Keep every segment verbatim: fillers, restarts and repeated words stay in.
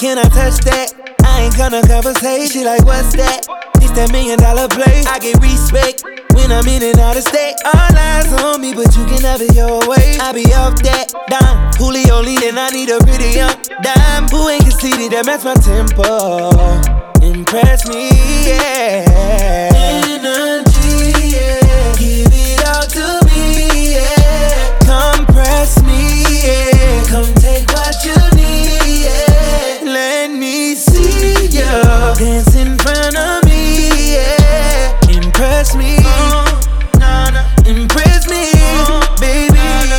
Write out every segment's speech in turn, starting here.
Can I touch that? I ain't gonna conversate. She like, what's that? It's that million dollar play. I get respect when I'm in and out of state. All eyes on me, but you can have it your way. I be off that dime. Julio lean, I need a pretty young dime. Who ain't conceited, that match my tempo. Impress me, yeah. Energy, yeah. Give it all to me, yeah. Compress me, yeah. Come take what you need, yeah. Let me see you dance in front of me, yeah. Impress me, uh, nah, nah. Impress me, uh, baby.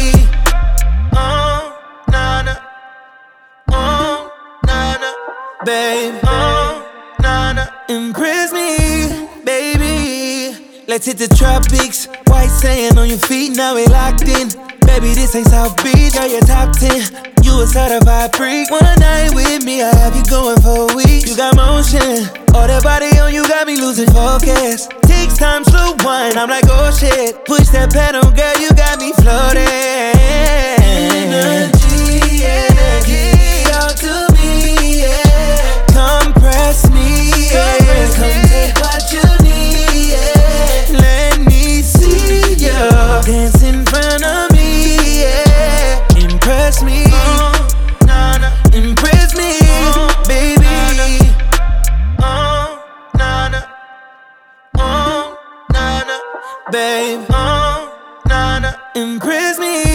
Uh, nah, nah. Uh, nah, nah. Baby, uh, nah, nah. Impress me, baby. Let's hit the tropics. White sand on your feet, now we locked in. Baby, this ain't South Beach, girl, you're top ten. You a certified freak. One night with me, I have you going for a week. You got motion, all that body on you got me losing focus. Takes time, slow wine, I'm like, oh shit. Push that pedal, girl, you got me floating. Energy, energy, all to me, yeah. Compress me, yeah. Come take what you need, yeah. Let me see you dance in front of me, yeah. Impress me, uh, nah, nah. Impress me, uh, baby. Uh, nah, nah. Uh, nah, nah. Babe, uh, nah, nah. Impress me.